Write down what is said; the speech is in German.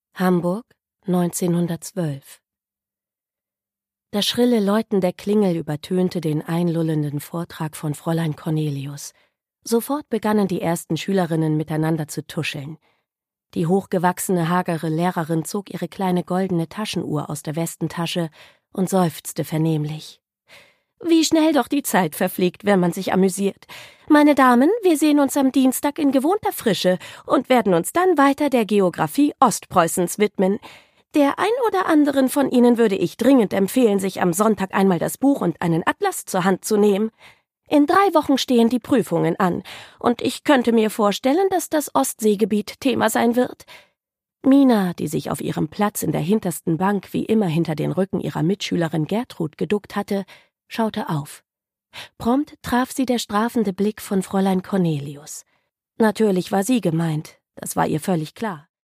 Hamburg, 1912. Das schrille Läuten der Klingel übertönte den einlullenden Vortrag von Fräulein Cornelius. Sofort begannen die ersten Schülerinnen miteinander zu tuscheln. Die hochgewachsene, hagere Lehrerin zog ihre kleine goldene Taschenuhr aus der Westentasche und seufzte vernehmlich. »Wie schnell doch die Zeit verfliegt, wenn man sich amüsiert. Meine Damen, wir sehen uns am Dienstag in gewohnter Frische und werden uns dann weiter der Geographie Ostpreußens widmen. Der ein oder anderen von Ihnen würde ich dringend empfehlen, sich am Sonntag einmal das Buch und einen Atlas zur Hand zu nehmen. In 3 Wochen stehen die Prüfungen an, und ich könnte mir vorstellen, dass das Ostseegebiet Thema sein wird.« Mina, die sich auf ihrem Platz in der hintersten Bank wie immer hinter den Rücken ihrer Mitschülerin Gertrud geduckt hatte, schaute auf. Prompt traf sie der strafende Blick von Fräulein Cornelius. Natürlich war sie gemeint, das war ihr völlig klar.